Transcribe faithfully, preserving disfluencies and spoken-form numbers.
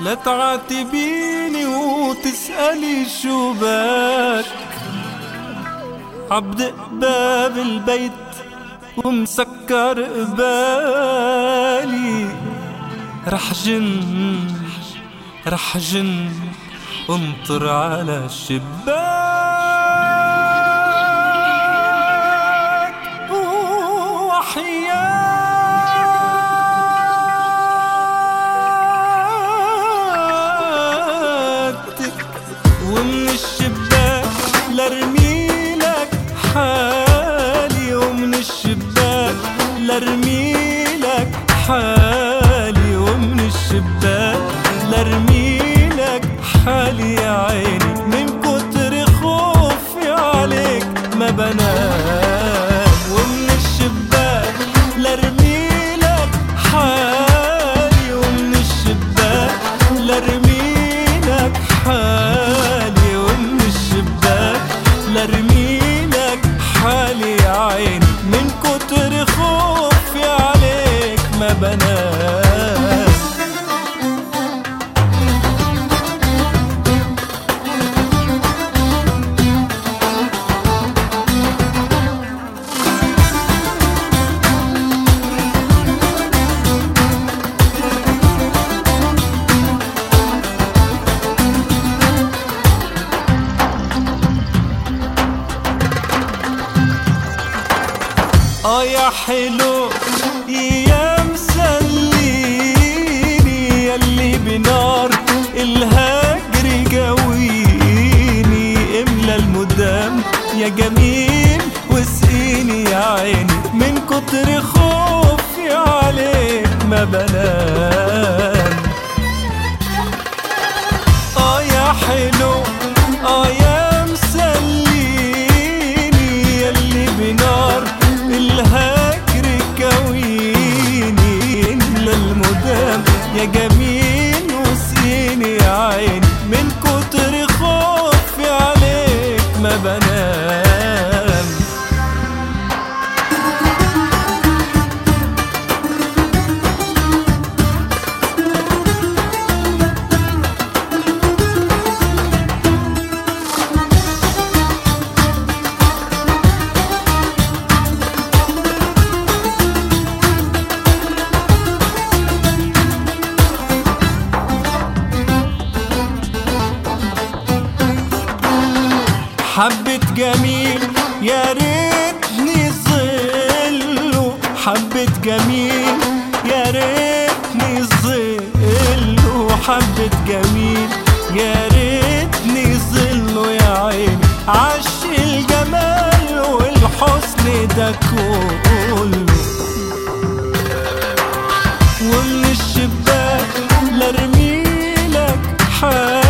لا تعاتبيني وتسألي شو بك، عبدق باب البيت ومسكر قبالي. رح جن رح جن انطر على الشباك وحياتك، ومن الشباك لارميلك حالي، ومن الشباك لارميلك حالي، ومن الشباك لارميلك حالي يا عيني. من كتر خوفي عليك ما بنام، ومن الشباك لارميلك حالي، ومن الشباك لارميلك حالي، ومن الشباك لارميلك حالي يا عيني. من كتر خوفي عليك ما بنام. آه يا حلو يا مسليني، ياللي بنار الهجر جويني. املى المدام يا جميل واسقيني يا عيني، من كتر خوفي عليك ما بنام. آه يا حلو آه يا مسليني، ياللي بنار الهجر كويني. املى المدام يا جميل واسقيني يا عيني، من كتر خوفي عليك ما بنام. حبة جميل يا ريتني ظله، حبة جميل يا ريتني ظله، حبة جميل يا ريتني ظله يا عيني. عش الجمال والحسن ده كله، ومن الشباك لارميلك حالي،